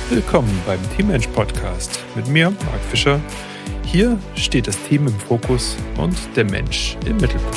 Willkommen beim Teammensch Podcast mit mir, Marc Fischer. Hier steht das Team im Fokus und der Mensch im Mittelpunkt.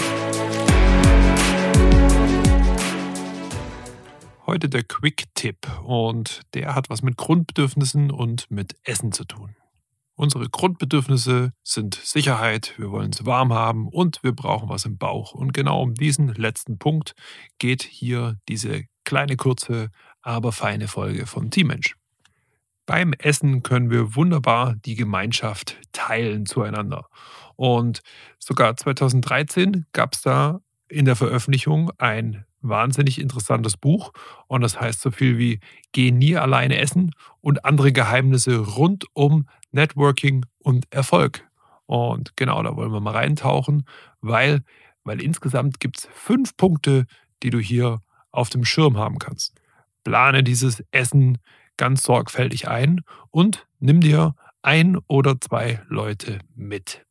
Heute der Quick-Tipp und der hat was mit Grundbedürfnissen und mit Essen zu tun. Unsere Grundbedürfnisse sind Sicherheit, wir wollen es warm haben und wir brauchen was im Bauch. Und genau um diesen letzten Punkt geht hier diese kleine, kurze, aber feine Folge von Teammensch. Beim Essen können wir wunderbar die Gemeinschaft teilen zueinander. Und sogar 2013 gab es da in der Veröffentlichung ein wahnsinnig interessantes Buch. Und das heißt so viel wie Geh nie alleine essen und andere Geheimnisse rund um Networking und Erfolg. Und genau, da wollen wir mal reintauchen, weil insgesamt gibt es 5 Punkte, die du hier auf dem Schirm haben kannst. Plane dieses Essen ganz sorgfältig ein und nimm dir 1 oder 2 Leute mit.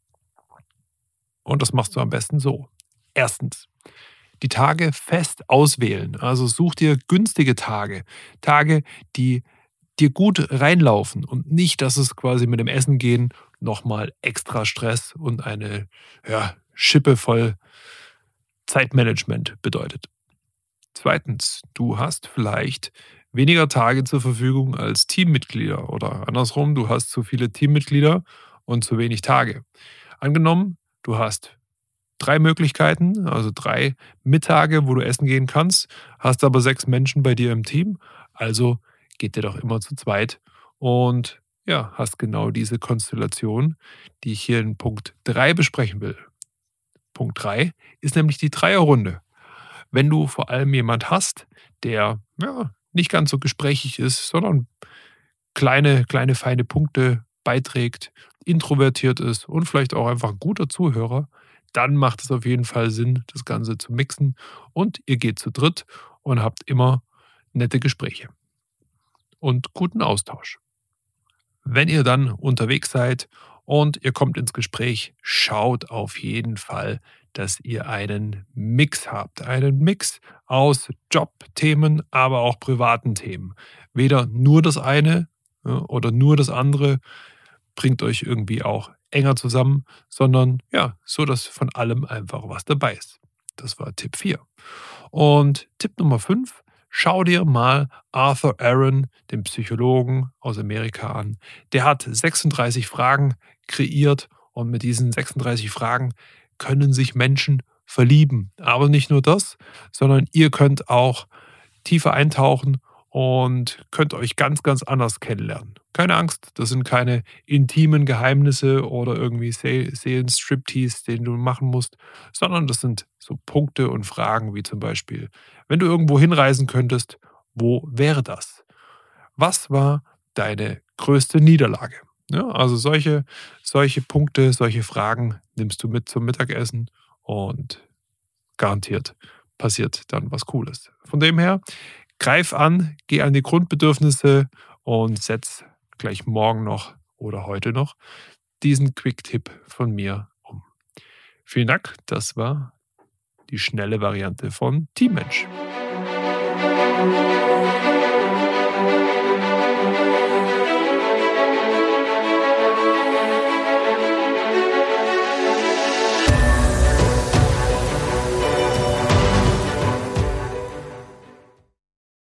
Und das machst du am besten so. Erstens, die Tage fest auswählen. Also such dir günstige Tage. Tage, die dir gut reinlaufen und nicht, dass es quasi mit dem Essen gehen nochmal extra Stress und eine Schippe voll Zeitmanagement bedeutet. Zweitens, du hast vielleicht weniger Tage zur Verfügung als Teammitglieder oder andersrum, du hast zu viele Teammitglieder und zu wenig Tage. Angenommen, du hast 3 Möglichkeiten, also 3 Mittage, wo du essen gehen kannst, hast aber 6 Menschen bei dir im Team, also geht ihr doch immer zu zweit und hast genau diese Konstellation, die ich hier in Punkt 3 besprechen will. Punkt 3 ist nämlich die Dreierrunde. Wenn du vor allem jemand hast, der nicht ganz so gesprächig ist, sondern kleine, feine Punkte beiträgt, introvertiert ist und vielleicht auch einfach ein guter Zuhörer, dann macht es auf jeden Fall Sinn, das Ganze zu mixen und ihr geht zu dritt und habt immer nette Gespräche und guten Austausch. Wenn ihr dann unterwegs seid und ihr kommt ins Gespräch, schaut auf jeden Fall, dass ihr einen Mix habt. Einen Mix aus Jobthemen, aber auch privaten Themen. Weder nur das eine oder nur das andere bringt euch irgendwie auch enger zusammen, sondern so, dass von allem einfach was dabei ist. Das war Tipp 4. Und Tipp Nummer 5, schau dir mal Arthur Aron, den Psychologen aus Amerika, an. Der hat 36 Fragen kreiert und mit diesen 36 Fragen können sich Menschen verlieben. Aber nicht nur das, sondern ihr könnt auch tiefer eintauchen und könnt euch ganz, ganz anders kennenlernen. Keine Angst, das sind keine intimen Geheimnisse oder irgendwie Seelenstriptease, den du machen musst, sondern das sind so Punkte und Fragen wie zum Beispiel, wenn du irgendwo hinreisen könntest, wo wäre das? Was war deine größte Niederlage? Ja, also solche Punkte, solche Fragen nimmst du mit zum Mittagessen und garantiert passiert dann was Cooles. Von dem her, greif an, geh an die Grundbedürfnisse und setz gleich morgen noch oder heute noch diesen Quick-Tipp von mir um. Vielen Dank, das war die schnelle Variante von Teammensch.